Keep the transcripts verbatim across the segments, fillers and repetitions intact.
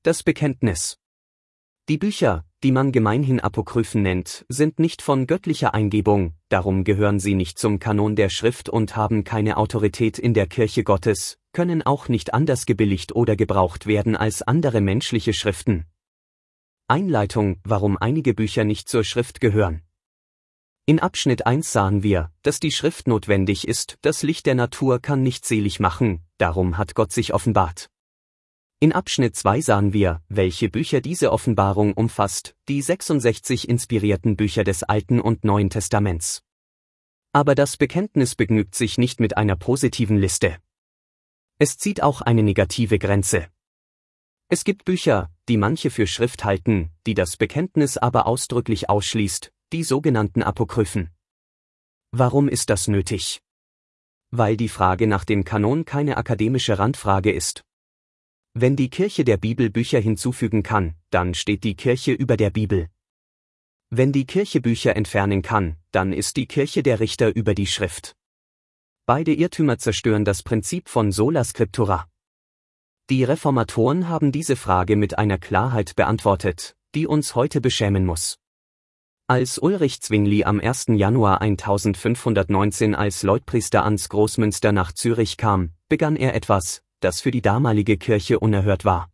Das Bekenntnis. Die Bücher, die man gemeinhin Apokryphen nennt, sind nicht von göttlicher Eingebung, darum gehören sie nicht zum Kanon der Schrift und haben keine Autorität in der Kirche Gottes, können auch nicht anders gebilligt oder gebraucht werden als andere menschliche Schriften. Einleitung, warum einige Bücher nicht zur Schrift gehören. In Abschnitt eins sahen wir, dass die Schrift notwendig ist, das Licht der Natur kann nicht selig machen, darum hat Gott sich offenbart. In Abschnitt zwei sahen wir, welche Bücher diese Offenbarung umfasst, die sechsundsechzig inspirierten Bücher des Alten und Neuen Testaments. Aber das Bekenntnis begnügt sich nicht mit einer positiven Liste. Es zieht auch eine negative Grenze. Es gibt Bücher, die manche für Schrift halten, die das Bekenntnis aber ausdrücklich ausschließt, die sogenannten Apokryphen. Warum ist das nötig? Weil die Frage nach dem Kanon keine akademische Randfrage ist. Wenn die Kirche der Bibel Bücher hinzufügen kann, dann steht die Kirche über der Bibel. Wenn die Kirche Bücher entfernen kann, dann ist die Kirche der Richter über die Schrift. Beide Irrtümer zerstören das Prinzip von Sola Scriptura. Die Reformatoren haben diese Frage mit einer Klarheit beantwortet, die uns heute beschämen muss. Als Ulrich Zwingli am ersten Januar eintausendfünfhundertneunzehn als Leutpriester ans Großmünster nach Zürich kam, begann er etwas, das für die damalige Kirche unerhört war.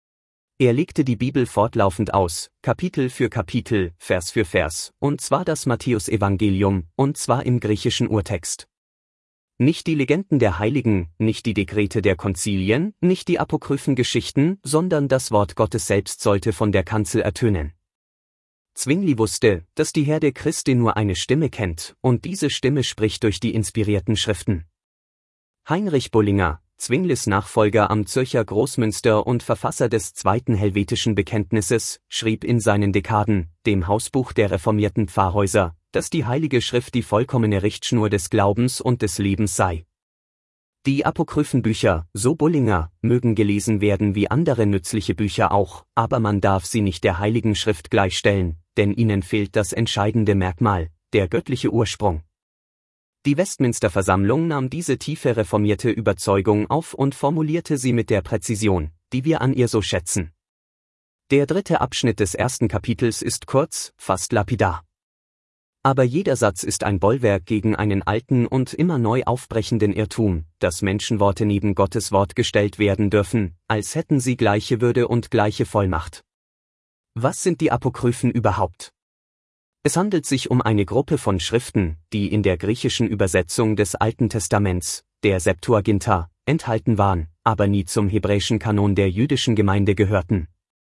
Er legte die Bibel fortlaufend aus, Kapitel für Kapitel, Vers für Vers, und zwar das Matthäusevangelium, und zwar im griechischen Urtext. Nicht die Legenden der Heiligen, nicht die Dekrete der Konzilien, nicht die apokryphen Geschichten, sondern das Wort Gottes selbst sollte von der Kanzel ertönen. Zwingli wusste, dass die Herde Christi nur eine Stimme kennt, und diese Stimme spricht durch die inspirierten Schriften. Heinrich Bullinger, Zwinglis Nachfolger am Zürcher Großmünster und Verfasser des zweiten helvetischen Bekenntnisses, schrieb in seinen Dekaden, dem Hausbuch der reformierten Pfarrhäuser, dass die Heilige Schrift die vollkommene Richtschnur des Glaubens und des Lebens sei. Die apokryphen Bücher, so Bullinger, mögen gelesen werden wie andere nützliche Bücher auch, aber man darf sie nicht der Heiligen Schrift gleichstellen, denn ihnen fehlt das entscheidende Merkmal, der göttliche Ursprung. Die Westminster-Versammlung nahm diese tiefe reformierte Überzeugung auf und formulierte sie mit der Präzision, die wir an ihr so schätzen. Der dritte Abschnitt des ersten Kapitels ist kurz, fast lapidar. Aber jeder Satz ist ein Bollwerk gegen einen alten und immer neu aufbrechenden Irrtum, dass Menschenworte neben Gottes Wort gestellt werden dürfen, als hätten sie gleiche Würde und gleiche Vollmacht. Was sind die Apokryphen überhaupt? Es handelt sich um eine Gruppe von Schriften, die in der griechischen Übersetzung des Alten Testaments, der Septuaginta, enthalten waren, aber nie zum hebräischen Kanon der jüdischen Gemeinde gehörten.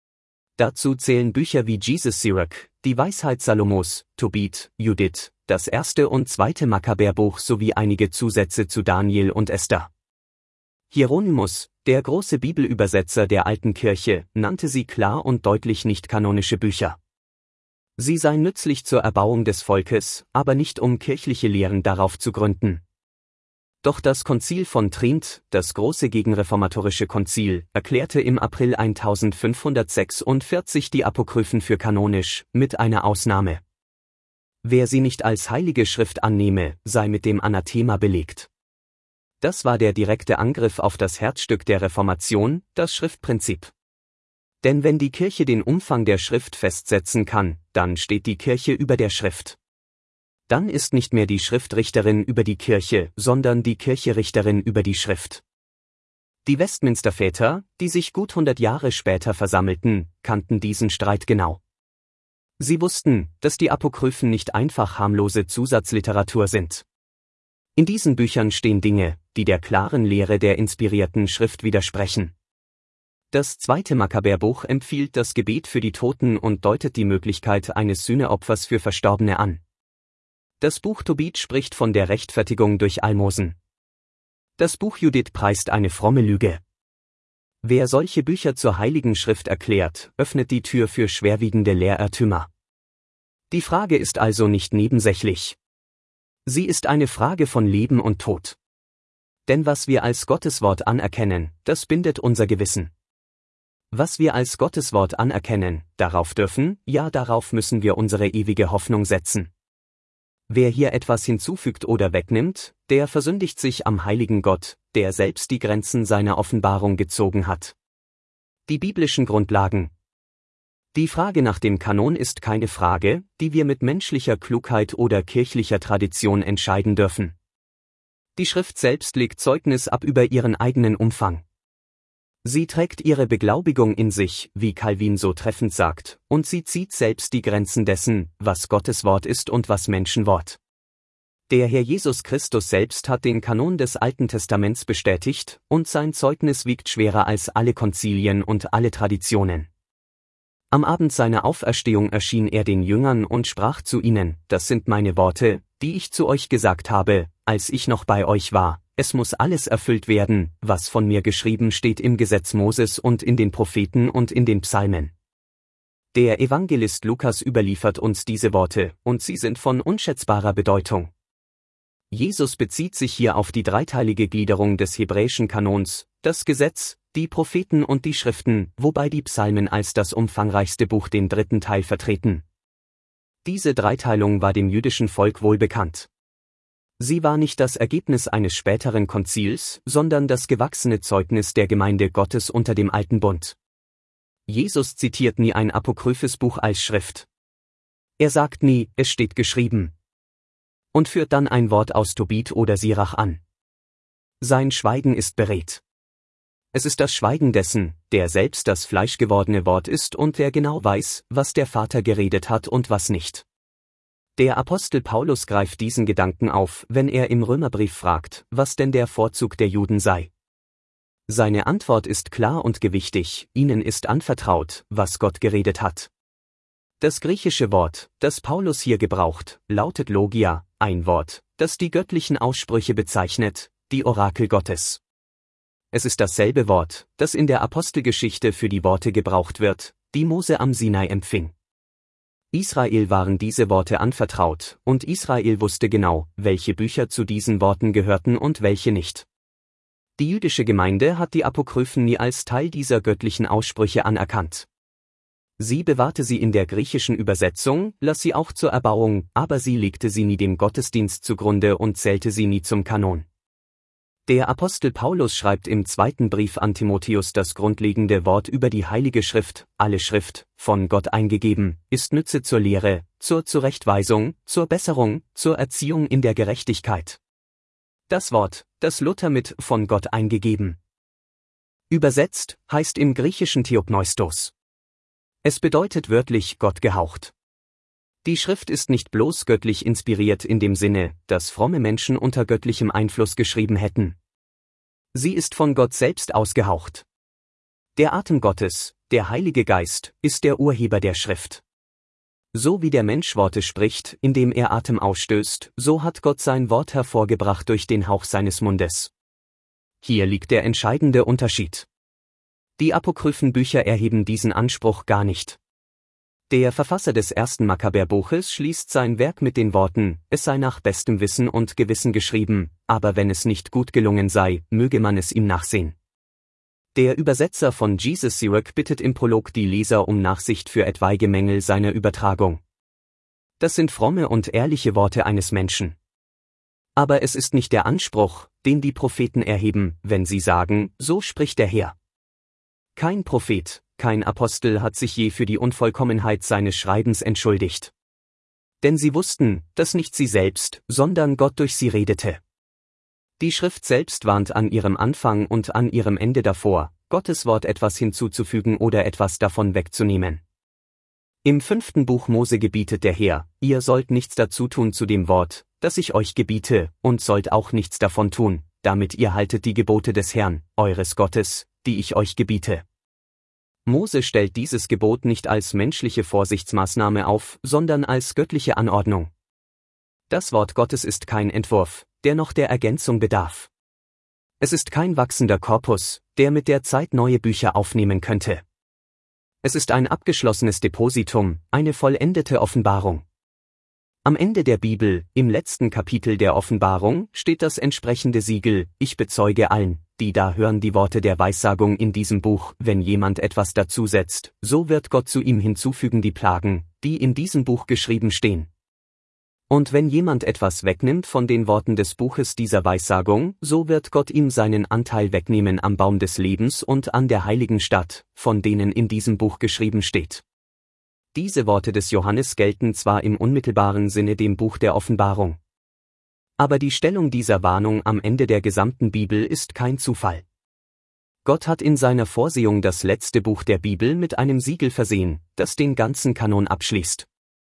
Dazu zählen Bücher wie Jesus Sirach, die Weisheit Salomos, Tobit, Judith, das erste und zweite Makkabäerbuch sowie einige Zusätze zu Daniel und Esther. Hieronymus, der große Bibelübersetzer der alten Kirche, nannte sie klar und deutlich nicht kanonische Bücher. Sie seien nützlich zur Erbauung des Volkes, aber nicht um kirchliche Lehren darauf zu gründen. Doch das Konzil von Trient, das große gegenreformatorische Konzil, erklärte im April eintausendfünfhundertsechsundvierzig die Apokryphen für kanonisch, mit einer Ausnahme. Wer sie nicht als heilige Schrift annehme, sei mit dem Anathema belegt. Das war der direkte Angriff auf das Herzstück der Reformation, das Schriftprinzip. Denn wenn die Kirche den Umfang der Schrift festsetzen kann, dann steht die Kirche über der Schrift. Dann ist nicht mehr die Schrift Richterin über die Kirche, sondern die Kirche Richterin über die Schrift. Die Westminster-Väter, die sich gut hundert Jahre später versammelten, kannten diesen Streit genau. Sie wussten, dass die Apokryphen nicht einfach harmlose Zusatzliteratur sind. In diesen Büchern stehen Dinge, die der klaren Lehre der inspirierten Schrift widersprechen. Das zweite Makkabäerbuch empfiehlt das Gebet für die Toten und deutet die Möglichkeit eines Sühneopfers für Verstorbene an. Das Buch Tobit spricht von der Rechtfertigung durch Almosen. Das Buch Judith preist eine fromme Lüge. Wer solche Bücher zur Heiligen Schrift erklärt, öffnet die Tür für schwerwiegende Lehrertümer. Die Frage ist also nicht nebensächlich. Sie ist eine Frage von Leben und Tod. Denn was wir als Gotteswort anerkennen, das bindet unser Gewissen. Was wir als Gotteswort anerkennen, darauf dürfen, ja darauf müssen wir unsere ewige Hoffnung setzen. Wer hier etwas hinzufügt oder wegnimmt, der versündigt sich am heiligen Gott, der selbst die Grenzen seiner Offenbarung gezogen hat. Die biblischen Grundlagen. Die Frage nach dem Kanon ist keine Frage, die wir mit menschlicher Klugheit oder kirchlicher Tradition entscheiden dürfen. Die Schrift selbst legt Zeugnis ab über ihren eigenen Umfang. Sie trägt ihre Beglaubigung in sich, wie Calvin so treffend sagt, und sie zieht selbst die Grenzen dessen, was Gottes Wort ist und was Menschenwort. Der Herr Jesus Christus selbst hat den Kanon des Alten Testaments bestätigt, und sein Zeugnis wiegt schwerer als alle Konzilien und alle Traditionen. Am Abend seiner Auferstehung erschien er den Jüngern und sprach zu ihnen: Das sind meine Worte, die ich zu euch gesagt habe, als ich noch bei euch war. Es muss alles erfüllt werden, was von mir geschrieben steht im Gesetz Moses und in den Propheten und in den Psalmen. Der Evangelist Lukas überliefert uns diese Worte, und sie sind von unschätzbarer Bedeutung. Jesus bezieht sich hier auf die dreiteilige Gliederung des hebräischen Kanons, das Gesetz, die Propheten und die Schriften, wobei die Psalmen als das umfangreichste Buch den dritten Teil vertreten. Diese Dreiteilung war dem jüdischen Volk wohlbekannt. Sie war nicht das Ergebnis eines späteren Konzils, sondern das gewachsene Zeugnis der Gemeinde Gottes unter dem Alten Bund. Jesus zitiert nie ein apokryphes Buch als Schrift. Er sagt nie, es steht geschrieben. Und führt dann ein Wort aus Tobit oder Sirach an. Sein Schweigen ist beredt. Es ist das Schweigen dessen, der selbst das fleischgewordene Wort ist und der genau weiß, was der Vater geredet hat und was nicht. Der Apostel Paulus greift diesen Gedanken auf, wenn er im Römerbrief fragt, was denn der Vorzug der Juden sei. Seine Antwort ist klar und gewichtig: Ihnen ist anvertraut, was Gott geredet hat. Das griechische Wort, das Paulus hier gebraucht, lautet Logia, ein Wort, das die göttlichen Aussprüche bezeichnet, die Orakel Gottes. Es ist dasselbe Wort, das in der Apostelgeschichte für die Worte gebraucht wird, die Mose am Sinai empfing. Israel waren diese Worte anvertraut, und Israel wusste genau, welche Bücher zu diesen Worten gehörten und welche nicht. Die jüdische Gemeinde hat die Apokryphen nie als Teil dieser göttlichen Aussprüche anerkannt. Sie bewahrte sie in der griechischen Übersetzung, las sie auch zur Erbauung, aber sie legte sie nie dem Gottesdienst zugrunde und zählte sie nie zum Kanon. Der Apostel Paulus schreibt im zweiten Brief an Timotheus das grundlegende Wort über die Heilige Schrift: Alle Schrift, von Gott eingegeben, ist Nütze zur Lehre, zur Zurechtweisung, zur Besserung, zur Erziehung in der Gerechtigkeit. Das Wort, das Luther mit von Gott eingegeben übersetzt, heißt im Griechischen Theopneustos. Es bedeutet wörtlich Gott gehaucht. Die Schrift ist nicht bloß göttlich inspiriert in dem Sinne, dass fromme Menschen unter göttlichem Einfluss geschrieben hätten. Sie ist von Gott selbst ausgehaucht. Der Atem Gottes, der Heilige Geist, ist der Urheber der Schrift. So wie der Mensch Worte spricht, indem er Atem ausstößt, so hat Gott sein Wort hervorgebracht durch den Hauch seines Mundes. Hier liegt der entscheidende Unterschied. Die apokryphen Bücher erheben diesen Anspruch gar nicht. Der Verfasser des ersten Makkabäerbuches schließt sein Werk mit den Worten: Es sei nach bestem Wissen und Gewissen geschrieben, aber wenn es nicht gut gelungen sei, möge man es ihm nachsehen. Der Übersetzer von Jesus Sirach bittet im Prolog die Leser um Nachsicht für etwaige Mängel seiner Übertragung. Das sind fromme und ehrliche Worte eines Menschen. Aber es ist nicht der Anspruch, den die Propheten erheben, wenn sie sagen: So spricht der Herr. Kein Prophet, kein Apostel hat sich je für die Unvollkommenheit seines Schreibens entschuldigt. Denn sie wussten, dass nicht sie selbst, sondern Gott durch sie redete. Die Schrift selbst warnt an ihrem Anfang und an ihrem Ende davor, Gottes Wort etwas hinzuzufügen oder etwas davon wegzunehmen. Im fünften Buch Mose gebietet der Herr: Ihr sollt nichts dazu tun zu dem Wort, das ich euch gebiete, und sollt auch nichts davon tun, damit ihr haltet die Gebote des Herrn, eures Gottes, die ich euch gebiete. Mose stellt dieses Gebot nicht als menschliche Vorsichtsmaßnahme auf, sondern als göttliche Anordnung. Das Wort Gottes ist kein Entwurf, der noch der Ergänzung bedarf. Es ist kein wachsender Korpus, der mit der Zeit neue Bücher aufnehmen könnte. Es ist ein abgeschlossenes Depositum, eine vollendete Offenbarung. Am Ende der Bibel, im letzten Kapitel der Offenbarung, steht das entsprechende Siegel: Ich bezeuge allen, die da hören die Worte der Weissagung in diesem Buch, wenn jemand etwas dazusetzt, so wird Gott zu ihm hinzufügen die Plagen, die in diesem Buch geschrieben stehen. Und wenn jemand etwas wegnimmt von den Worten des Buches dieser Weissagung, so wird Gott ihm seinen Anteil wegnehmen am Baum des Lebens und an der heiligen Stadt, von denen in diesem Buch geschrieben steht. Diese Worte des Johannes gelten zwar im unmittelbaren Sinne dem Buch der Offenbarung. Aber die Stellung dieser Warnung am Ende der gesamten Bibel ist kein Zufall. Gott hat in seiner Vorsehung das letzte Buch der Bibel mit einem Siegel versehen, das den ganzen Kanon abschließt.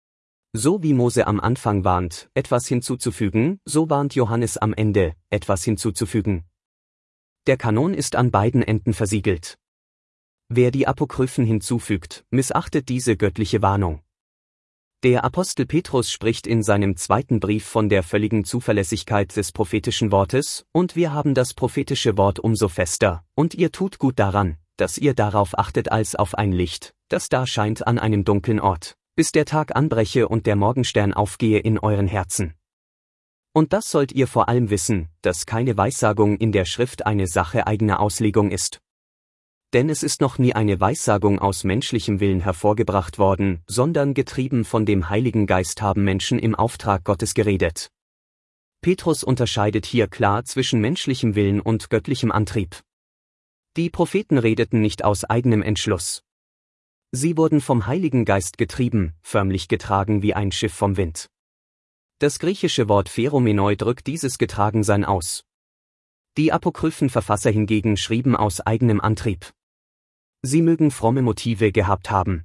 So wie Mose am Anfang warnt, etwas hinzuzufügen, so warnt Johannes am Ende, etwas hinzuzufügen. Der Kanon ist an beiden Enden versiegelt. Wer die Apokryphen hinzufügt, missachtet diese göttliche Warnung. Der Apostel Petrus spricht in seinem zweiten Brief von der völligen Zuverlässigkeit des prophetischen Wortes, und wir haben das prophetische Wort umso fester, und ihr tut gut daran, dass ihr darauf achtet als auf ein Licht, das da scheint an einem dunklen Ort, bis der Tag anbreche und der Morgenstern aufgehe in euren Herzen. Und das sollt ihr vor allem wissen, dass keine Weissagung in der Schrift eine Sache eigener Auslegung ist. Denn es ist noch nie eine Weissagung aus menschlichem Willen hervorgebracht worden, sondern getrieben von dem Heiligen Geist haben Menschen im Auftrag Gottes geredet. Petrus unterscheidet hier klar zwischen menschlichem Willen und göttlichem Antrieb. Die Propheten redeten nicht aus eigenem Entschluss. Sie wurden vom Heiligen Geist getrieben, förmlich getragen wie ein Schiff vom Wind. Das griechische Wort Pheromenoi drückt dieses Getragensein aus. Die Apokryphenverfasser hingegen schrieben aus eigenem Antrieb. Sie mögen fromme Motive gehabt haben.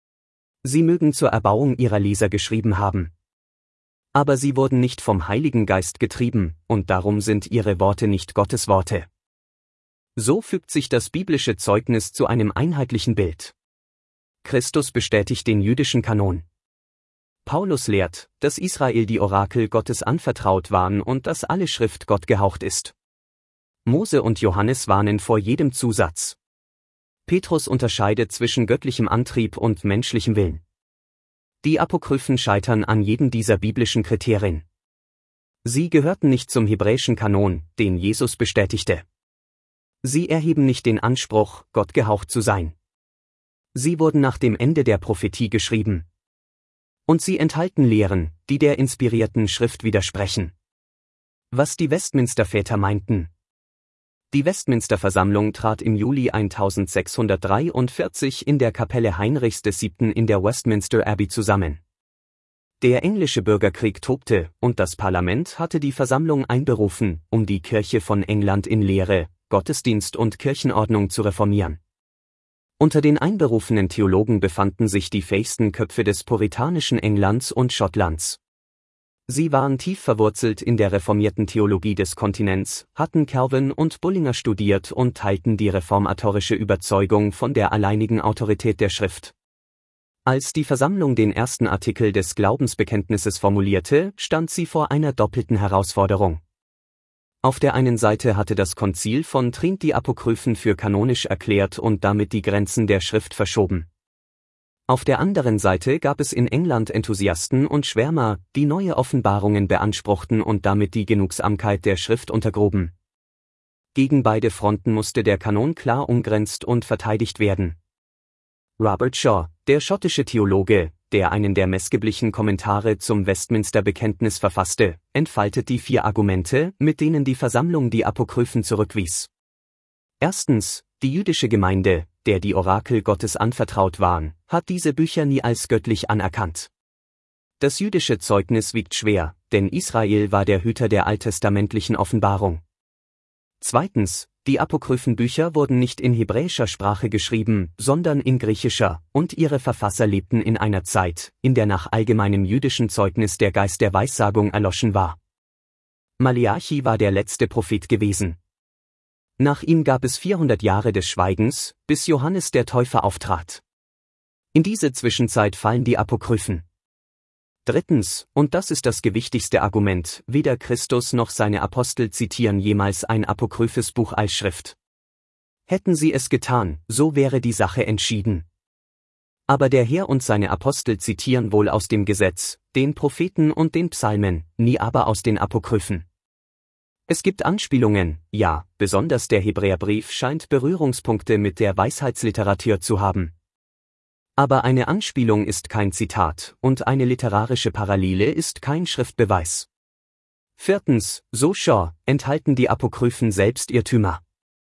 Sie mögen zur Erbauung ihrer Leser geschrieben haben. Aber sie wurden nicht vom Heiligen Geist getrieben, und darum sind ihre Worte nicht Gottes Worte. So fügt sich das biblische Zeugnis zu einem einheitlichen Bild. Christus bestätigt den jüdischen Kanon. Paulus lehrt, dass Israel die Orakel Gottes anvertraut waren und dass alle Schrift Gott gehaucht ist. Mose und Johannes warnen vor jedem Zusatz. Petrus unterscheidet zwischen göttlichem Antrieb und menschlichem Willen. Die Apokryphen scheitern an jedem dieser biblischen Kriterien. Sie gehörten nicht zum hebräischen Kanon, den Jesus bestätigte. Sie erheben nicht den Anspruch, Gott gehaucht zu sein. Sie wurden nach dem Ende der Prophetie geschrieben. Und sie enthalten Lehren, die der inspirierten Schrift widersprechen. Was die Westminster-Väter meinten. Die Westminster-Versammlung trat im Juli eintausendsechshundertdreiundvierzig in der Kapelle Heinrichs des Siebten in der Westminster Abbey zusammen. Der englische Bürgerkrieg tobte, und das Parlament hatte die Versammlung einberufen, um die Kirche von England in Lehre, Gottesdienst und Kirchenordnung zu reformieren. Unter den einberufenen Theologen befanden sich die fähigsten Köpfe des puritanischen Englands und Schottlands. Sie waren tief verwurzelt in der reformierten Theologie des Kontinents, hatten Calvin und Bullinger studiert und teilten die reformatorische Überzeugung von der alleinigen Autorität der Schrift. Als die Versammlung den ersten Artikel des Glaubensbekenntnisses formulierte, stand sie vor einer doppelten Herausforderung. Auf der einen Seite hatte das Konzil von Trient die Apokryphen für kanonisch erklärt und damit die Grenzen der Schrift verschoben. Auf der anderen Seite gab es in England Enthusiasten und Schwärmer, die neue Offenbarungen beanspruchten und damit die Genugsamkeit der Schrift untergruben. Gegen beide Fronten musste der Kanon klar umgrenzt und verteidigt werden. Robert Shaw, der schottische Theologe, der einen der messgeblichen Kommentare zum Westminster-Bekenntnis verfasste, entfaltet die vier Argumente, mit denen die Versammlung die Apokryphen zurückwies. Erstens, die jüdische Gemeinde, der die Orakel Gottes anvertraut waren, hat diese Bücher nie als göttlich anerkannt. Das jüdische Zeugnis wiegt schwer, denn Israel war der Hüter der alttestamentlichen Offenbarung. Zweitens, die Apokryphenbücher wurden nicht in hebräischer Sprache geschrieben, sondern in griechischer, und ihre Verfasser lebten in einer Zeit, in der nach allgemeinem jüdischen Zeugnis der Geist der Weissagung erloschen war. Maleachi war der letzte Prophet gewesen. Nach ihm gab es vierhundert Jahre des Schweigens, bis Johannes der Täufer auftrat. In diese Zwischenzeit fallen die Apokryphen. Drittens, und das ist das gewichtigste Argument, weder Christus noch seine Apostel zitieren jemals ein apokryphes Buch als Schrift. Hätten sie es getan, so wäre die Sache entschieden. Aber der Herr und seine Apostel zitieren wohl aus dem Gesetz, den Propheten und den Psalmen, nie aber aus den Apokryphen. Es gibt Anspielungen, ja, besonders der Hebräerbrief scheint Berührungspunkte mit der Weisheitsliteratur zu haben. Aber eine Anspielung ist kein Zitat und eine literarische Parallele ist kein Schriftbeweis. Viertens, so Shaw, enthalten die Apokryphen selbst Irrtümer.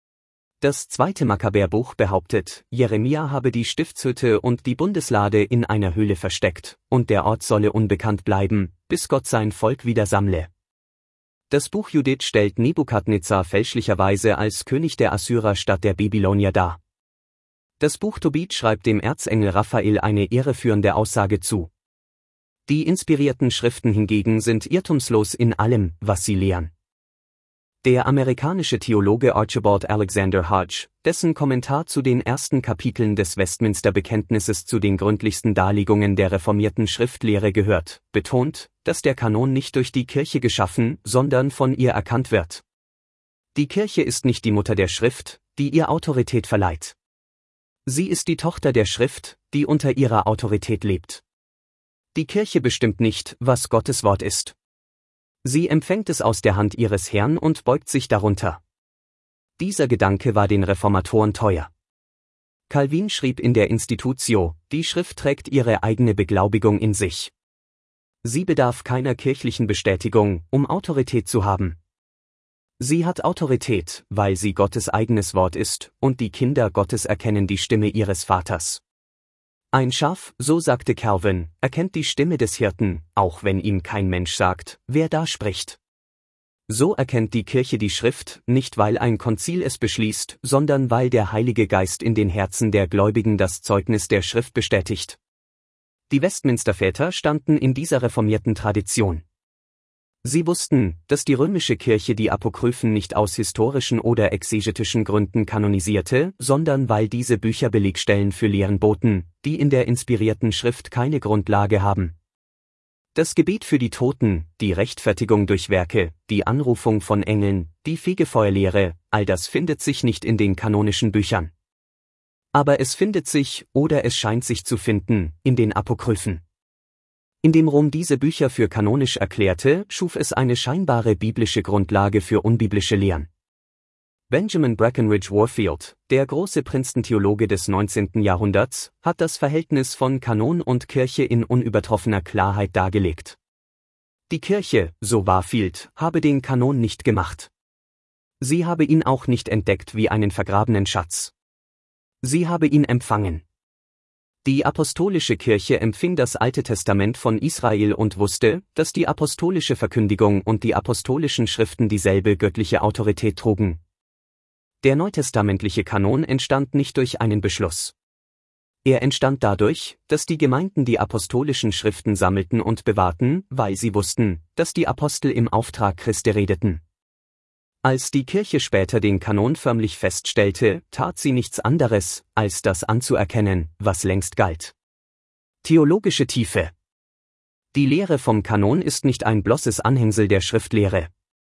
Das zweite Makkabäerbuch behauptet, Jeremia habe die Stiftshütte und die Bundeslade in einer Höhle versteckt, und der Ort solle unbekannt bleiben, bis Gott sein Volk wieder sammle. Das Buch Judith stellt Nebukadnezar fälschlicherweise als König der Assyrer statt der Babylonier dar. Das Buch Tobit schreibt dem Erzengel Raphael eine irreführende Aussage zu. Die inspirierten Schriften hingegen sind irrtumslos in allem, was sie lehren. Der amerikanische Theologe Archibald Alexander Hodge, dessen Kommentar zu den ersten Kapiteln des Westminster-Bekenntnisses zu den gründlichsten Darlegungen der reformierten Schriftlehre gehört, betont, dass der Kanon nicht durch die Kirche geschaffen, sondern von ihr erkannt wird. Die Kirche ist nicht die Mutter der Schrift, die ihr Autorität verleiht. Sie ist die Tochter der Schrift, die unter ihrer Autorität lebt. Die Kirche bestimmt nicht, was Gottes Wort ist. Sie empfängt es aus der Hand ihres Herrn und beugt sich darunter. Dieser Gedanke war den Reformatoren teuer. Calvin schrieb in der Institutio, die Schrift trägt ihre eigene Beglaubigung in sich. Sie bedarf keiner kirchlichen Bestätigung, um Autorität zu haben. Sie hat Autorität, weil sie Gottes eigenes Wort ist, und die Kinder Gottes erkennen die Stimme ihres Vaters. Ein Schaf, so sagte Calvin, erkennt die Stimme des Hirten, auch wenn ihm kein Mensch sagt, wer da spricht. So erkennt die Kirche die Schrift, nicht weil ein Konzil es beschließt, sondern weil der Heilige Geist in den Herzen der Gläubigen das Zeugnis der Schrift bestätigt. Die Westminster-Väter standen in dieser reformierten Tradition. Sie wussten, dass die römische Kirche die Apokryphen nicht aus historischen oder exegetischen Gründen kanonisierte, sondern weil diese Bücher Belegstellen für Lehren boten, die in der inspirierten Schrift keine Grundlage haben. Das Gebet für die Toten, die Rechtfertigung durch Werke, die Anrufung von Engeln, die Fegefeuerlehre, all das findet sich nicht in den kanonischen Büchern. Aber es findet sich, oder es scheint sich zu finden, in den Apokryphen. Indem Rom diese Bücher für kanonisch erklärte, schuf es eine scheinbare biblische Grundlage für unbiblische Lehren. Benjamin Breckinridge Warfield, der große Princeton-Theologe des neunzehnten Jahrhunderts, hat das Verhältnis von Kanon und Kirche in unübertroffener Klarheit dargelegt. Die Kirche, so Warfield, habe den Kanon nicht gemacht. Sie habe ihn auch nicht entdeckt wie einen vergrabenen Schatz. Sie habe ihn empfangen. Die apostolische Kirche empfing das Alte Testament von Israel und wusste, dass die apostolische Verkündigung und die apostolischen Schriften dieselbe göttliche Autorität trugen. Der neutestamentliche Kanon entstand nicht durch einen Beschluss. Er entstand dadurch, dass die Gemeinden die apostolischen Schriften sammelten und bewahrten, weil sie wussten, dass die Apostel im Auftrag Christi redeten. Als die Kirche später den Kanon förmlich feststellte, tat sie nichts anderes, als das anzuerkennen, was längst galt. Theologische Tiefe. Die Lehre vom Kanon ist nicht ein bloßes Anhängsel der Schriftlehre.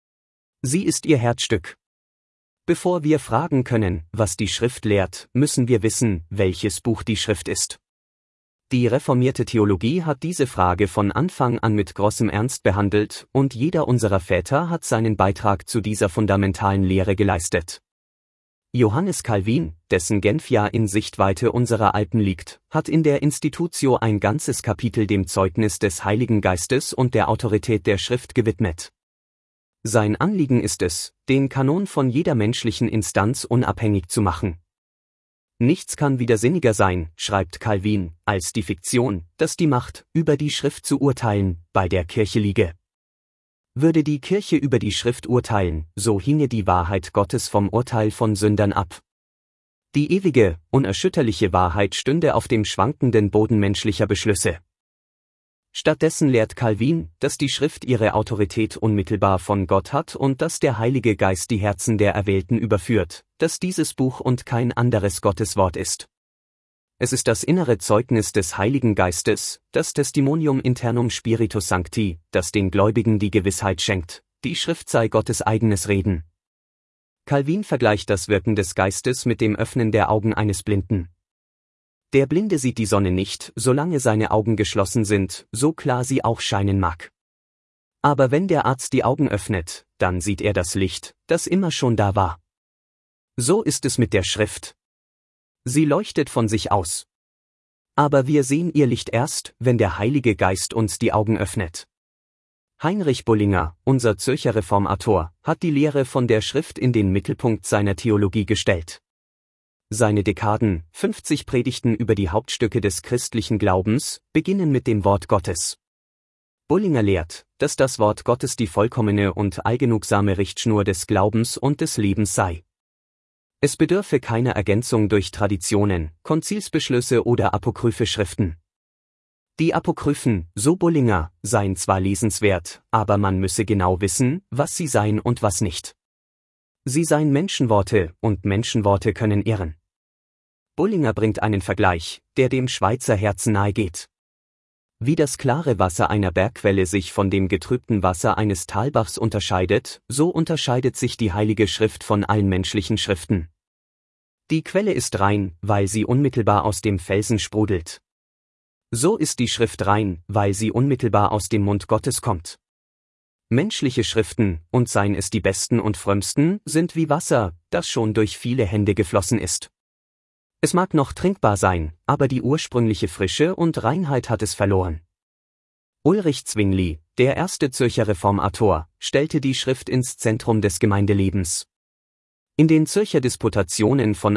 Sie ist ihr Herzstück. Bevor wir fragen können, was die Schrift lehrt, müssen wir wissen, welches Buch die Schrift ist. Die reformierte Theologie hat diese Frage von Anfang an mit großem Ernst behandelt, und jeder unserer Väter hat seinen Beitrag zu dieser fundamentalen Lehre geleistet. Johannes Calvin, dessen Genfjahr in Sichtweite unserer Alpen liegt, hat in der Institutio ein ganzes Kapitel dem Zeugnis des Heiligen Geistes und der Autorität der Schrift gewidmet. Sein Anliegen ist es, den Kanon von jeder menschlichen Instanz unabhängig zu machen. Nichts kann widersinniger sein, schreibt Calvin, als die Fiktion, dass die Macht, über die Schrift zu urteilen, bei der Kirche liege. Würde die Kirche über die Schrift urteilen, so hinge die Wahrheit Gottes vom Urteil von Sündern ab. Die ewige, unerschütterliche Wahrheit stünde auf dem schwankenden Boden menschlicher Beschlüsse. Stattdessen lehrt Calvin, dass die Schrift ihre Autorität unmittelbar von Gott hat und dass der Heilige Geist die Herzen der Erwählten überführt, dass dieses Buch und kein anderes Gotteswort ist. Es ist das innere Zeugnis des Heiligen Geistes, das Testimonium internum Spiritus Sancti, das den Gläubigen die Gewissheit schenkt, die Schrift sei Gottes eigenes Reden. Calvin vergleicht das Wirken des Geistes mit dem Öffnen der Augen eines Blinden. Der Blinde sieht die Sonne nicht, solange seine Augen geschlossen sind, so klar sie auch scheinen mag. Aber wenn der Arzt die Augen öffnet, dann sieht er das Licht, das immer schon da war. So ist es mit der Schrift. Sie leuchtet von sich aus. Aber wir sehen ihr Licht erst, wenn der Heilige Geist uns die Augen öffnet. Heinrich Bullinger, unser Zürcher Reformator, hat die Lehre von der Schrift in den Mittelpunkt seiner Theologie gestellt. Seine Dekaden, fünfzig Predigten über die Hauptstücke des christlichen Glaubens, beginnen mit dem Wort Gottes. Bullinger lehrt, dass das Wort Gottes die vollkommene und allgenugsame Richtschnur des Glaubens und des Lebens sei. Es bedürfe keiner Ergänzung durch Traditionen, Konzilsbeschlüsse oder apokryphe Schriften. Die Apokryphen, so Bullinger, seien zwar lesenswert, aber man müsse genau wissen, was sie seien und was nicht. Sie seien Menschenworte, und Menschenworte können irren. Bullinger bringt einen Vergleich, der dem Schweizer Herzen nahe geht. Wie das klare Wasser einer Bergquelle sich von dem getrübten Wasser eines Talbachs unterscheidet, so unterscheidet sich die Heilige Schrift von allen menschlichen Schriften. Die Quelle ist rein, weil sie unmittelbar aus dem Felsen sprudelt. So ist die Schrift rein, weil sie unmittelbar aus dem Mund Gottes kommt. Menschliche Schriften, und seien es die besten und frömmsten, sind wie Wasser, das schon durch viele Hände geflossen ist. Es mag noch trinkbar sein, aber die ursprüngliche Frische und Reinheit hat es verloren. Ulrich Zwingli, der erste Zürcher Reformator, stellte die Schrift ins Zentrum des Gemeindelebens. In den Zürcher Disputationen von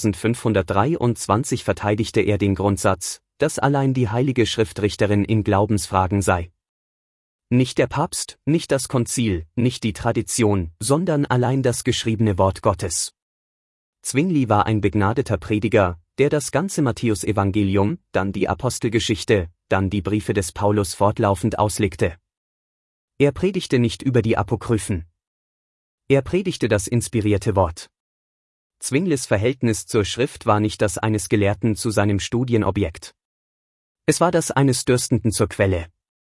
eintausendfünfhundertdreiundzwanzig verteidigte er den Grundsatz, dass allein die Heilige Schrift Richterin in Glaubensfragen sei. Nicht der Papst, nicht das Konzil, nicht die Tradition, sondern allein das geschriebene Wort Gottes. Zwingli war ein begnadeter Prediger, der das ganze Matthäusevangelium, dann die Apostelgeschichte, dann die Briefe des Paulus fortlaufend auslegte. Er predigte nicht über die Apokryphen. Er predigte das inspirierte Wort. Zwinglis Verhältnis zur Schrift war nicht das eines Gelehrten zu seinem Studienobjekt. Es war das eines Dürstenden zur Quelle.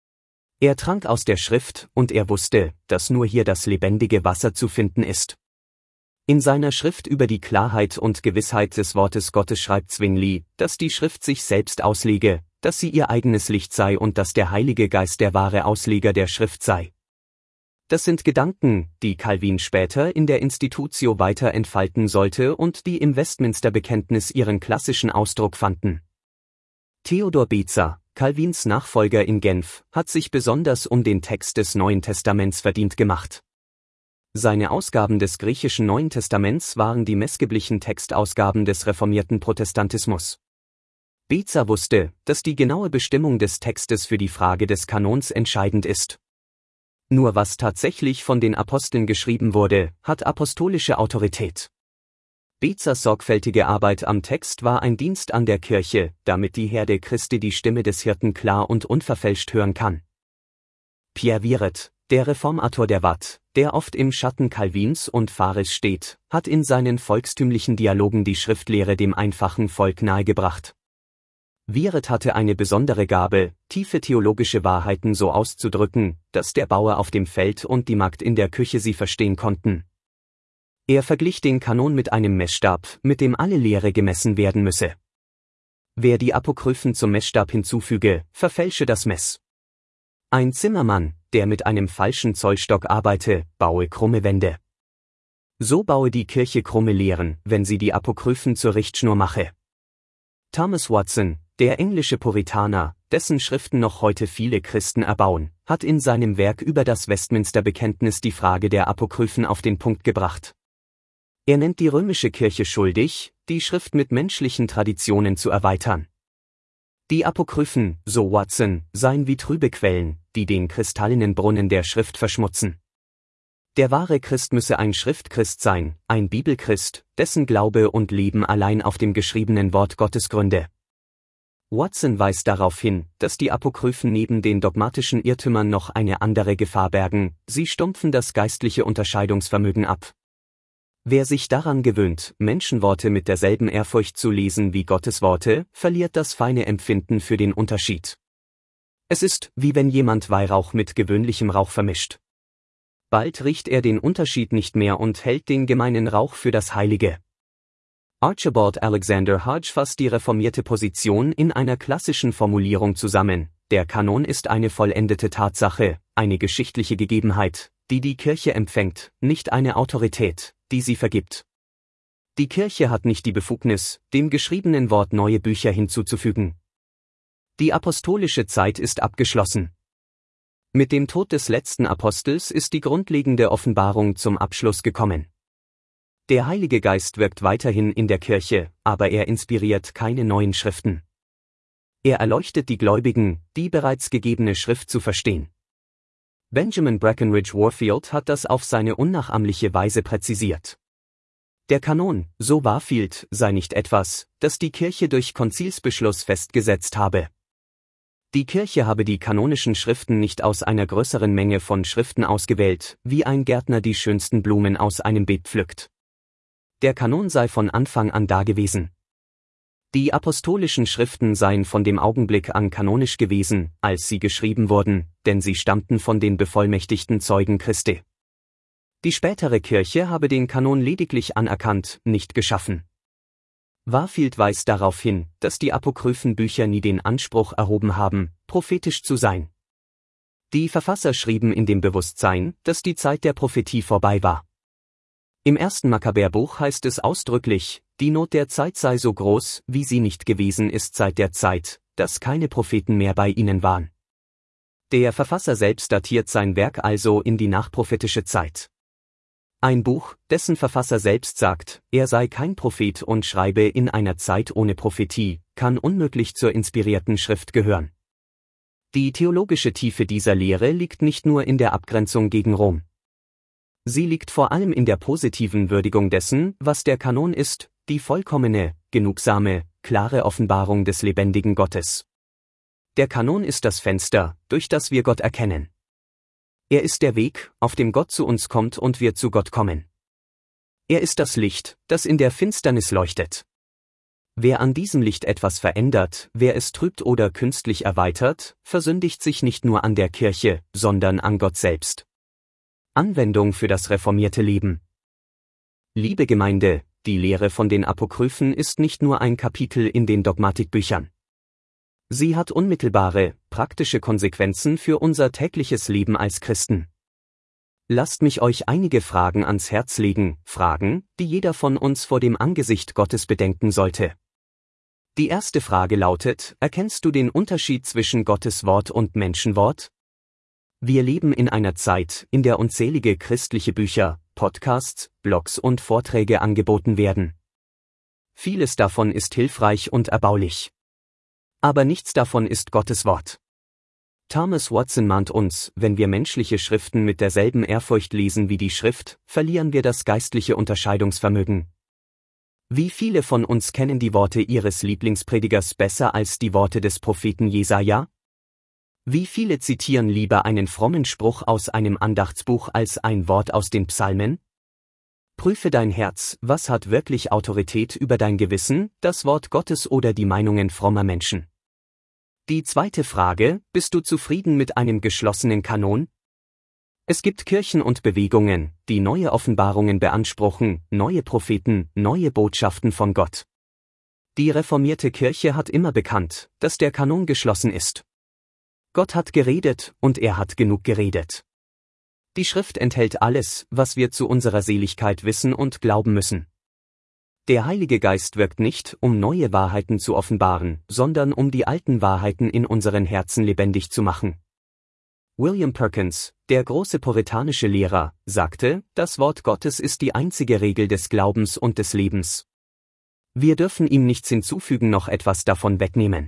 Er trank aus der Schrift, und er wusste, dass nur hier das lebendige Wasser zu finden ist. In seiner Schrift über die Klarheit und Gewissheit des Wortes Gottes schreibt Zwingli, dass die Schrift sich selbst auslege, dass sie ihr eigenes Licht sei und dass der Heilige Geist der wahre Ausleger der Schrift sei. Das sind Gedanken, die Calvin später in der Institutio weiter entfalten sollte und die im Westminster-Bekenntnis ihren klassischen Ausdruck fanden. Theodor Beza, Calvins Nachfolger in Genf, hat sich besonders um den Text des Neuen Testaments verdient gemacht. Seine Ausgaben des griechischen Neuen Testaments waren die messgeblichen Textausgaben des reformierten Protestantismus. Beza wusste, dass die genaue Bestimmung des Textes für die Frage des Kanons entscheidend ist. Nur was tatsächlich von den Aposteln geschrieben wurde, hat apostolische Autorität. Bezas sorgfältige Arbeit am Text war ein Dienst an der Kirche, damit die Herde Christi die Stimme des Hirten klar und unverfälscht hören kann. Pierre Viret, der Reformator der Watt, der oft im Schatten Calvins und Fares steht, hat in seinen volkstümlichen Dialogen die Schriftlehre dem einfachen Volk nahegebracht. Viret hatte eine besondere Gabe, tiefe theologische Wahrheiten so auszudrücken, dass der Bauer auf dem Feld und die Magd in der Küche sie verstehen konnten. Er verglich den Kanon mit einem Messstab, mit dem alle Lehre gemessen werden müsse. Wer die Apokryphen zum Messstab hinzufüge, verfälsche das Mess. Ein Zimmermann, der mit einem falschen Zollstock arbeite, baue krumme Wände. So baue die Kirche krumme Lehren, wenn sie die Apokryphen zur Richtschnur mache. Thomas Watson, der englische Puritaner, dessen Schriften noch heute viele Christen erbauen, hat in seinem Werk über das Westminster-Bekenntnis die Frage der Apokryphen auf den Punkt gebracht. Er nennt die römische Kirche schuldig, die Schrift mit menschlichen Traditionen zu erweitern. Die Apokryphen, so Watson, seien wie trübe Quellen, die den kristallinen Brunnen der Schrift verschmutzen. Der wahre Christ müsse ein Schriftchrist sein, ein Bibelchrist, dessen Glaube und Leben allein auf dem geschriebenen Wort Gottes gründe. Watson weist darauf hin, dass die Apokryphen neben den dogmatischen Irrtümern noch eine andere Gefahr bergen, sie stumpfen das geistliche Unterscheidungsvermögen ab. Wer sich daran gewöhnt, Menschenworte mit derselben Ehrfurcht zu lesen wie Gottes Worte, verliert das feine Empfinden für den Unterschied. Es ist, wie wenn jemand Weihrauch mit gewöhnlichem Rauch vermischt. Bald riecht er den Unterschied nicht mehr und hält den gemeinen Rauch für das Heilige. Archibald Alexander Hodge fasst die reformierte Position in einer klassischen Formulierung zusammen: Der Kanon ist eine vollendete Tatsache, eine geschichtliche Gegebenheit, die die Kirche empfängt, nicht eine Autorität, die sie vergibt. Die Kirche hat nicht die Befugnis, dem geschriebenen Wort neue Bücher hinzuzufügen. Die apostolische Zeit ist abgeschlossen. Mit dem Tod des letzten Apostels ist die grundlegende Offenbarung zum Abschluss gekommen. Der Heilige Geist wirkt weiterhin in der Kirche, aber er inspiriert keine neuen Schriften. Er erleuchtet die Gläubigen, die bereits gegebene Schrift zu verstehen. Benjamin Breckinridge Warfield hat das auf seine unnachahmliche Weise präzisiert. Der Kanon, so Warfield, sei nicht etwas, das die Kirche durch Konzilsbeschluss festgesetzt habe. Die Kirche habe die kanonischen Schriften nicht aus einer größeren Menge von Schriften ausgewählt, wie ein Gärtner die schönsten Blumen aus einem Beet pflückt. Der Kanon sei von Anfang an dagewesen. Die apostolischen Schriften seien von dem Augenblick an kanonisch gewesen, als sie geschrieben wurden, denn sie stammten von den bevollmächtigten Zeugen Christi. Die spätere Kirche habe den Kanon lediglich anerkannt, nicht geschaffen. Warfield weist darauf hin, dass die apokryphen Bücher nie den Anspruch erhoben haben, prophetisch zu sein. Die Verfasser schrieben in dem Bewusstsein, dass die Zeit der Prophetie vorbei war. Im ersten Makkabäerbuch heißt es ausdrücklich, die Not der Zeit sei so groß, wie sie nicht gewesen ist seit der Zeit, dass keine Propheten mehr bei ihnen waren. Der Verfasser selbst datiert sein Werk also in die nachprophetische Zeit. Ein Buch, dessen Verfasser selbst sagt, er sei kein Prophet und schreibe in einer Zeit ohne Prophetie, kann unmöglich zur inspirierten Schrift gehören. Die theologische Tiefe dieser Lehre liegt nicht nur in der Abgrenzung gegen Rom. Sie liegt vor allem in der positiven Würdigung dessen, was der Kanon ist, die vollkommene, genugsame, klare Offenbarung des lebendigen Gottes. Der Kanon ist das Fenster, durch das wir Gott erkennen. Er ist der Weg, auf dem Gott zu uns kommt und wir zu Gott kommen. Er ist das Licht, das in der Finsternis leuchtet. Wer an diesem Licht etwas verändert, wer es trübt oder künstlich erweitert, versündigt sich nicht nur an der Kirche, sondern an Gott selbst. Anwendung für das reformierte Leben. Liebe Gemeinde, die Lehre von den Apokryphen ist nicht nur ein Kapitel in den Dogmatikbüchern. Sie hat unmittelbare, praktische Konsequenzen für unser tägliches Leben als Christen. Lasst mich euch einige Fragen ans Herz legen, Fragen, die jeder von uns vor dem Angesicht Gottes bedenken sollte. Die erste Frage lautet: Erkennst du den Unterschied zwischen Gottes Wort und Menschenwort? Wir leben in einer Zeit, in der unzählige christliche Bücher, Podcasts, Blogs und Vorträge angeboten werden. Vieles davon ist hilfreich und erbaulich. Aber nichts davon ist Gottes Wort. Thomas Watson mahnt uns, wenn wir menschliche Schriften mit derselben Ehrfurcht lesen wie die Schrift, verlieren wir das geistliche Unterscheidungsvermögen. Wie viele von uns kennen die Worte ihres Lieblingspredigers besser als die Worte des Propheten Jesaja? Wie viele zitieren lieber einen frommen Spruch aus einem Andachtsbuch als ein Wort aus den Psalmen? Prüfe dein Herz, was hat wirklich Autorität über dein Gewissen, das Wort Gottes oder die Meinungen frommer Menschen? Die zweite Frage: Bist du zufrieden mit einem geschlossenen Kanon? Es gibt Kirchen und Bewegungen, die neue Offenbarungen beanspruchen, neue Propheten, neue Botschaften von Gott. Die reformierte Kirche hat immer bekannt, dass der Kanon geschlossen ist. Gott hat geredet, und er hat genug geredet. Die Schrift enthält alles, was wir zu unserer Seligkeit wissen und glauben müssen. Der Heilige Geist wirkt nicht, um neue Wahrheiten zu offenbaren, sondern um die alten Wahrheiten in unseren Herzen lebendig zu machen. William Perkins, der große puritanische Lehrer, sagte, das Wort Gottes ist die einzige Regel des Glaubens und des Lebens. Wir dürfen ihm nichts hinzufügen noch etwas davon wegnehmen.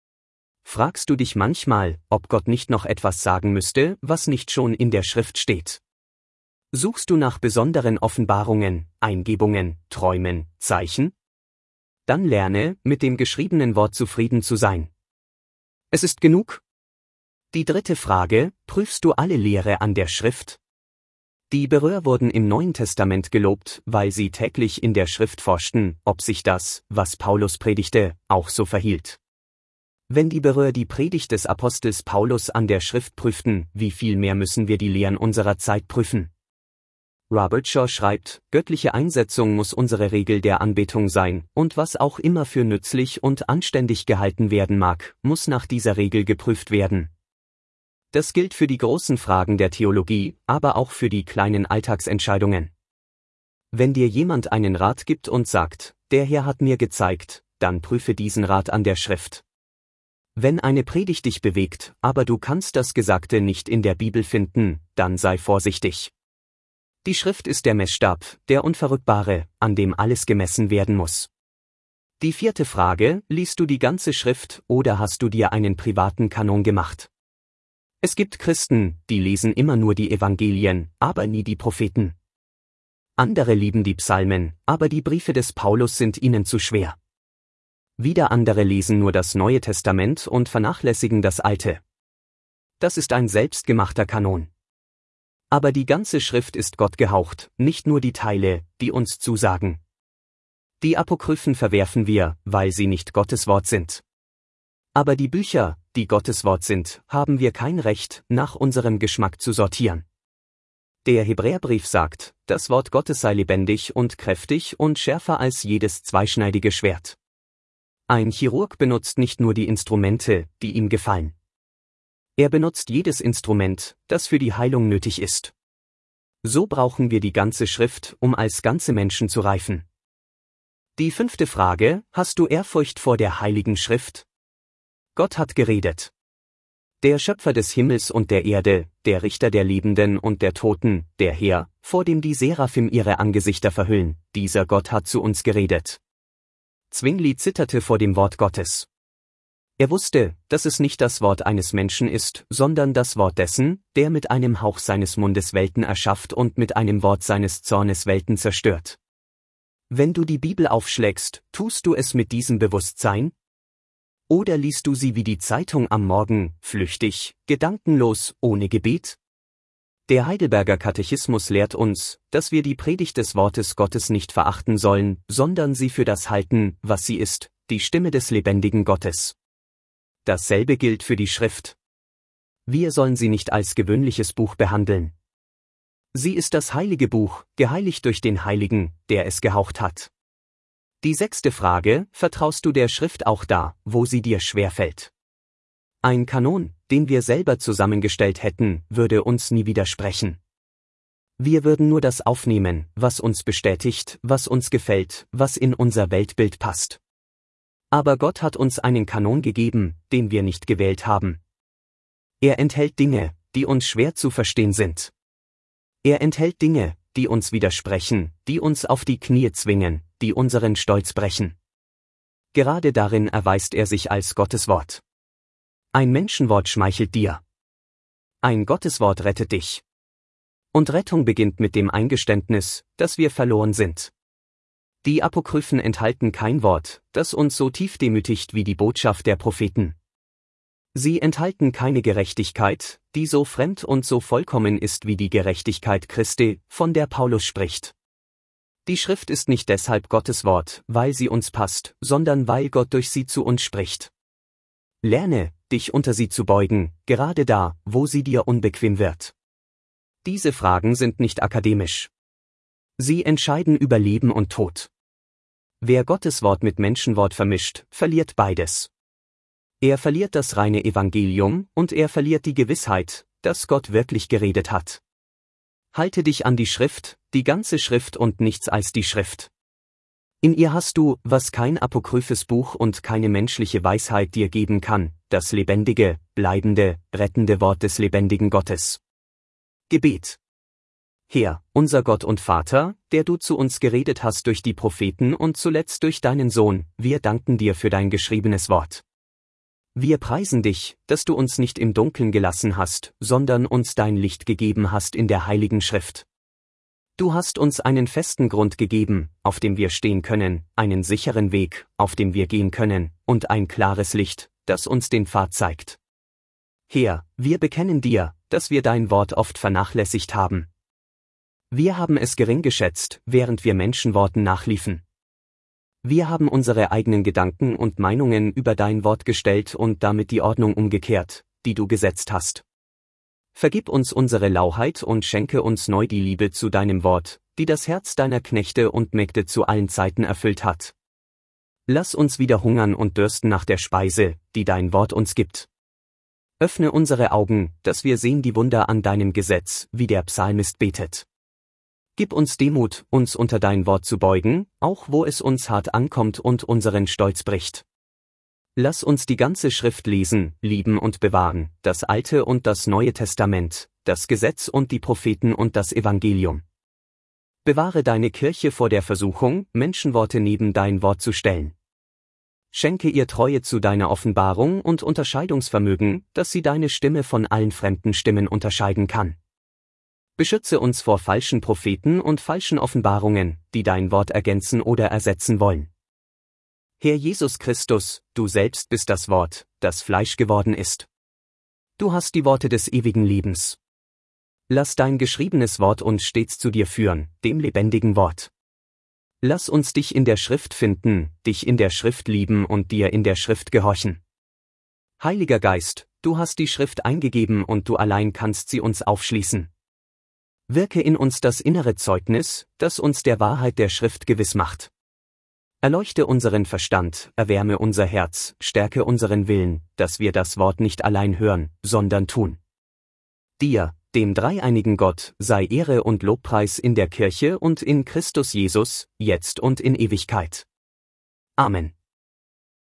Fragst du dich manchmal, ob Gott nicht noch etwas sagen müsste, was nicht schon in der Schrift steht? Suchst du nach besonderen Offenbarungen, Eingebungen, Träumen, Zeichen? Dann lerne, mit dem geschriebenen Wort zufrieden zu sein. Es ist genug? Die dritte Frage: Prüfst du alle Lehre an der Schrift? Die Beröer wurden im Neuen Testament gelobt, weil sie täglich in der Schrift forschten, ob sich das, was Paulus predigte, auch so verhielt. Wenn die Beröer die Predigt des Apostels Paulus an der Schrift prüften, wie viel mehr müssen wir die Lehren unserer Zeit prüfen? Robert Shaw schreibt, göttliche Einsetzung muss unsere Regel der Anbetung sein, und was auch immer für nützlich und anständig gehalten werden mag, muss nach dieser Regel geprüft werden. Das gilt für die großen Fragen der Theologie, aber auch für die kleinen Alltagsentscheidungen. Wenn dir jemand einen Rat gibt und sagt, der Herr hat mir gezeigt, dann prüfe diesen Rat an der Schrift. Wenn eine Predigt dich bewegt, aber du kannst das Gesagte nicht in der Bibel finden, dann sei vorsichtig. Die Schrift ist der Messstab, der Unverrückbare, an dem alles gemessen werden muss. Die vierte Frage: Liest du die ganze Schrift oder hast du dir einen privaten Kanon gemacht? Es gibt Christen, die lesen immer nur die Evangelien, aber nie die Propheten. Andere lieben die Psalmen, aber die Briefe des Paulus sind ihnen zu schwer. Wieder andere lesen nur das Neue Testament und vernachlässigen das Alte. Das ist ein selbstgemachter Kanon. Aber die ganze Schrift ist Gott gehaucht, nicht nur die Teile, die uns zusagen. Die Apokryphen verwerfen wir, weil sie nicht Gottes Wort sind. Aber die Bücher, die Gottes Wort sind, haben wir kein Recht, nach unserem Geschmack zu sortieren. Der Hebräerbrief sagt, das Wort Gottes sei lebendig und kräftig und schärfer als jedes zweischneidige Schwert. Ein Chirurg benutzt nicht nur die Instrumente, die ihm gefallen. Er benutzt jedes Instrument, das für die Heilung nötig ist. So brauchen wir die ganze Schrift, um als ganze Menschen zu reifen. Die fünfte Frage: Hast du Ehrfurcht vor der Heiligen Schrift? Gott hat geredet. Der Schöpfer des Himmels und der Erde, der Richter der Lebenden und der Toten, der Herr, vor dem die Seraphim ihre Angesichter verhüllen, dieser Gott hat zu uns geredet. Zwingli zitterte vor dem Wort Gottes. Er wusste, dass es nicht das Wort eines Menschen ist, sondern das Wort dessen, der mit einem Hauch seines Mundes Welten erschafft und mit einem Wort seines Zornes Welten zerstört. Wenn du die Bibel aufschlägst, tust du es mit diesem Bewusstsein? Oder liest du sie wie die Zeitung am Morgen, flüchtig, gedankenlos, ohne Gebet? Der Heidelberger Katechismus lehrt uns, dass wir die Predigt des Wortes Gottes nicht verachten sollen, sondern sie für das halten, was sie ist, die Stimme des lebendigen Gottes. Dasselbe gilt für die Schrift. Wir sollen sie nicht als gewöhnliches Buch behandeln. Sie ist das heilige Buch, geheiligt durch den Heiligen, der es gehaucht hat. Die sechste Frage: Vertraust du der Schrift auch da, wo sie dir schwerfällt? Ein Kanon, den wir selber zusammengestellt hätten, würde uns nie widersprechen. Wir würden nur das aufnehmen, was uns bestätigt, was uns gefällt, was in unser Weltbild passt. Aber Gott hat uns einen Kanon gegeben, den wir nicht gewählt haben. Er enthält Dinge, die uns schwer zu verstehen sind. Er enthält Dinge, die uns widersprechen, die uns auf die Knie zwingen, die unseren Stolz brechen. Gerade darin erweist er sich als Gottes Wort. Ein Menschenwort schmeichelt dir. Ein Gotteswort rettet dich. Und Rettung beginnt mit dem Eingeständnis, dass wir verloren sind. Die Apokryphen enthalten kein Wort, das uns so tief demütigt wie die Botschaft der Propheten. Sie enthalten keine Gerechtigkeit, die so fremd und so vollkommen ist wie die Gerechtigkeit Christi, von der Paulus spricht. Die Schrift ist nicht deshalb Gottes Wort, weil sie uns passt, sondern weil Gott durch sie zu uns spricht. Lerne, dich unter sie zu beugen, gerade da, wo sie dir unbequem wird. Diese Fragen sind nicht akademisch. Sie entscheiden über Leben und Tod. Wer Gottes Wort mit Menschenwort vermischt, verliert beides. Er verliert das reine Evangelium und er verliert die Gewissheit, dass Gott wirklich geredet hat. Halte dich an die Schrift, die ganze Schrift und nichts als die Schrift. In ihr hast du, was kein apokryphes Buch und keine menschliche Weisheit dir geben kann, das lebendige, bleibende, rettende Wort des lebendigen Gottes. Gebet. Herr, unser Gott und Vater, der du zu uns geredet hast durch die Propheten und zuletzt durch deinen Sohn, wir danken dir für dein geschriebenes Wort. Wir preisen dich, dass du uns nicht im Dunkeln gelassen hast, sondern uns dein Licht gegeben hast in der Heiligen Schrift. Du hast uns einen festen Grund gegeben, auf dem wir stehen können, einen sicheren Weg, auf dem wir gehen können, und ein klares Licht, das uns den Pfad zeigt. Herr, wir bekennen dir, dass wir dein Wort oft vernachlässigt haben. Wir haben es gering geschätzt, während wir Menschenworten nachliefen. Wir haben unsere eigenen Gedanken und Meinungen über dein Wort gestellt und damit die Ordnung umgekehrt, die du gesetzt hast. Vergib uns unsere Lauheit und schenke uns neu die Liebe zu deinem Wort, die das Herz deiner Knechte und Mägde zu allen Zeiten erfüllt hat. Lass uns wieder hungern und dürsten nach der Speise, die dein Wort uns gibt. Öffne unsere Augen, dass wir sehen die Wunder an deinem Gesetz, wie der Psalmist betet. Gib uns Demut, uns unter dein Wort zu beugen, auch wo es uns hart ankommt und unseren Stolz bricht. Lass uns die ganze Schrift lesen, lieben und bewahren, das Alte und das Neue Testament, das Gesetz und die Propheten und das Evangelium. Bewahre deine Kirche vor der Versuchung, Menschenworte neben dein Wort zu stellen. Schenke ihr Treue zu deiner Offenbarung und Unterscheidungsvermögen, dass sie deine Stimme von allen fremden Stimmen unterscheiden kann. Beschütze uns vor falschen Propheten und falschen Offenbarungen, die dein Wort ergänzen oder ersetzen wollen. Herr Jesus Christus, du selbst bist das Wort, das Fleisch geworden ist. Du hast die Worte des ewigen Lebens. Lass dein geschriebenes Wort uns stets zu dir führen, dem lebendigen Wort. Lass uns dich in der Schrift finden, dich in der Schrift lieben und dir in der Schrift gehorchen. Heiliger Geist, du hast die Schrift eingegeben und du allein kannst sie uns aufschließen. Wirke in uns das innere Zeugnis, das uns der Wahrheit der Schrift gewiss macht. Erleuchte unseren Verstand, erwärme unser Herz, stärke unseren Willen, dass wir das Wort nicht allein hören, sondern tun. Dir, dem dreieinigen Gott, sei Ehre und Lobpreis in der Kirche und in Christus Jesus, jetzt und in Ewigkeit. Amen.